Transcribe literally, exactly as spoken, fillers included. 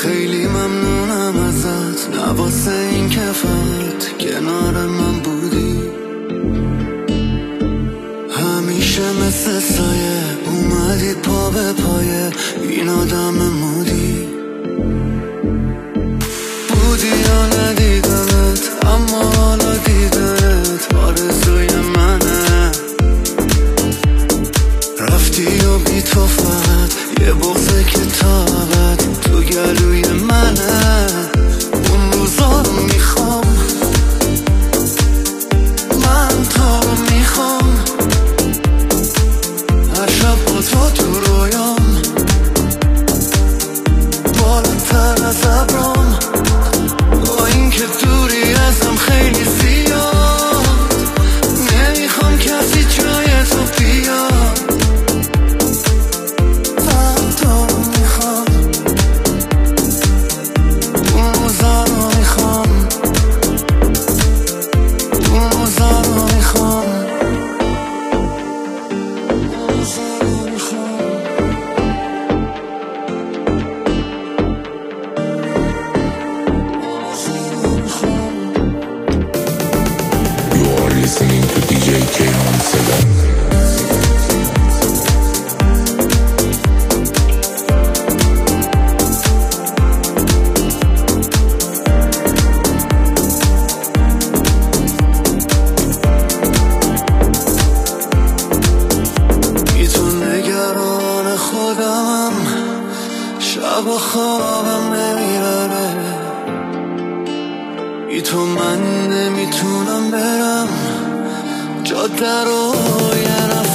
خیلی ممنونم ازت، نه واسه این که فقط کنار من بودی، همیشه مثل سایه اومدی پا به پایه این آدم مودی. بودی یا ندیدمت اما حالا دیدنت آرزوی منه، رفتی و بی تو فقط یه بغض کتابت تو گلوی منه. اون روزا رو میخوام، من تو رو میخوام، هر شب با تو تو رویام، بالاتر از ابرام، با این که دوری ازم خیلی زیاد، نمیخوام کسی جای تو بیاد. من تو رو میخوام، اون روزا رو میخوام، اون روزا رو میخوام، اون روزا رو میخوام. You are listening to دی جی Keron seven. بی تو نگران خودمم، شب و خوابم نمیبره، بی تو من نمیتونم برم جاده رو یه نفر